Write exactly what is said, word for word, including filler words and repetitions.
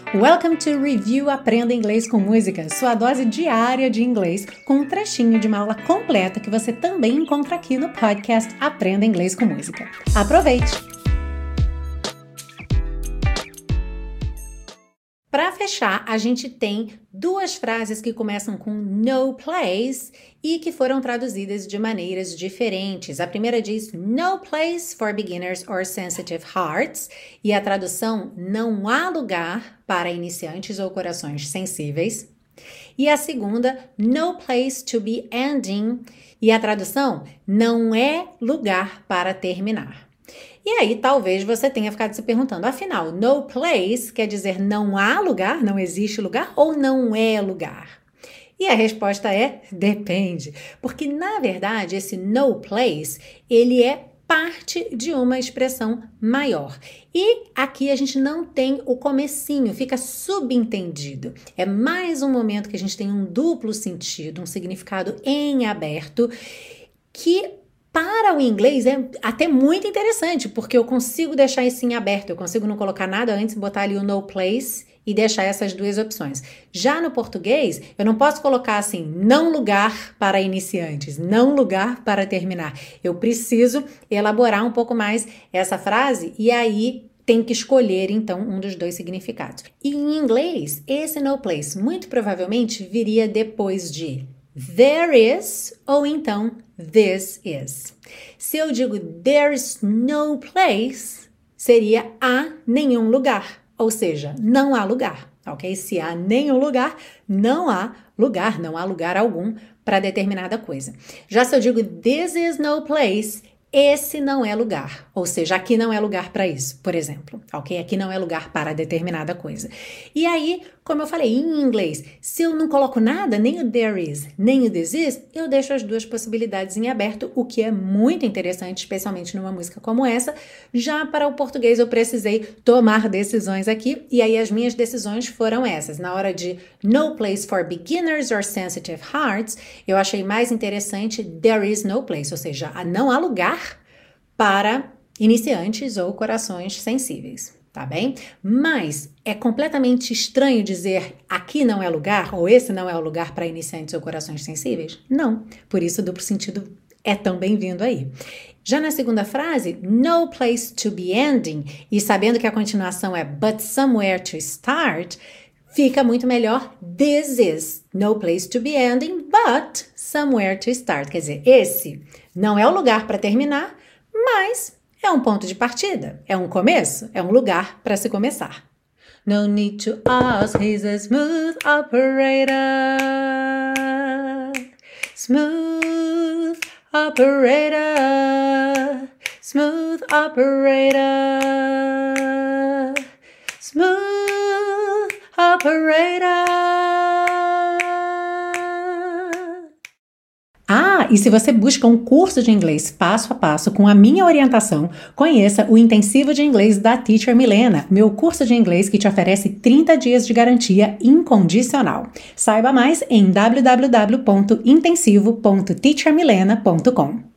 Welcome to Review Aprenda Inglês com Música, sua dose diária de inglês com um trechinho de uma aula completa que você também encontra aqui no podcast Aprenda Inglês com Música. Aproveite! Para fechar, a gente tem duas frases que começam com no place e que foram traduzidas de maneiras diferentes. A primeira diz no place for beginners or sensitive hearts e a tradução não há lugar para iniciantes ou corações sensíveis. E a segunda, no place to be ending e a tradução não é lugar para terminar. E aí, talvez você tenha ficado se perguntando, afinal, no place quer dizer não há lugar, não existe lugar ou não é lugar? E a resposta é depende, porque na verdade esse no place, ele é parte de uma expressão maior. E aqui a gente não tem o comecinho, fica subentendido. É mais um momento que a gente tem um duplo sentido, um significado em aberto, que para o inglês é até muito interessante, porque eu consigo deixar isso em aberto, eu consigo não colocar nada antes, botar ali o no place e deixar essas duas opções. Já no português, eu não posso colocar assim, não lugar para iniciantes, não lugar para terminar. Eu preciso elaborar um pouco mais essa frase e aí tem que escolher, então, um dos dois significados. E em inglês, esse no place muito provavelmente viria depois de there is ou então this is. Se eu digo there's no place, seria há nenhum lugar, ou seja, não há lugar, ok? Se há nenhum lugar, não há lugar, não há lugar algum para determinada coisa. Já se eu digo this is no place, esse não é lugar, ou seja, aqui não é lugar para isso, por exemplo, ok? Aqui não é lugar para determinada coisa. E aí, como eu falei, em inglês, se eu não coloco nada, nem o there is, nem o this is, eu deixo as duas possibilidades em aberto, o que é muito interessante, especialmente numa música como essa. Já para o português eu precisei tomar decisões aqui, e aí as minhas decisões foram essas. Na hora de no place for beginners or sensitive hearts, eu achei mais interessante there is no place, ou seja, não há lugar para iniciantes ou corações sensíveis, tá bem? Mas é completamente estranho dizer aqui não é lugar ou esse não é o lugar para iniciantes ou corações sensíveis? Não, por isso o duplo sentido é tão bem-vindo aí. Já na segunda frase, no place to be ending, e sabendo que a continuação é but somewhere to start, fica muito melhor this is no place to be ending, but somewhere to start. Quer dizer, esse não é o lugar para terminar, mas é um ponto de partida, é um começo, é um lugar para se começar. No need to ask, he's a smooth operator. Smooth operator. Smooth operator. Smooth operator. Ah, e se você busca um curso de inglês passo a passo com a minha orientação, conheça o Intensivo de Inglês da Teacher Milena, meu curso de inglês que te oferece trinta dias de garantia incondicional. Saiba mais em w w w ponto intensivo ponto teacher milena ponto com.